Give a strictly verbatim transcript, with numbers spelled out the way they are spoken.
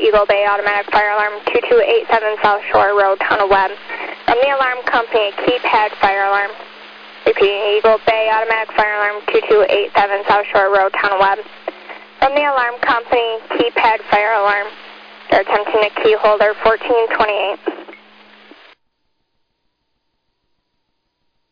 Eagle Bay Automatic Fire Alarm two two eight seven South Shore Road, Town of Webb. From the alarm company, Keypad Fire Alarm. Repeating, Eagle Bay Automatic Fire Alarm two two eight seven South Shore Road, Town of Webb. From the alarm company, Keypad Fire Alarm. They're attempting a key holder fourteen twenty-eight.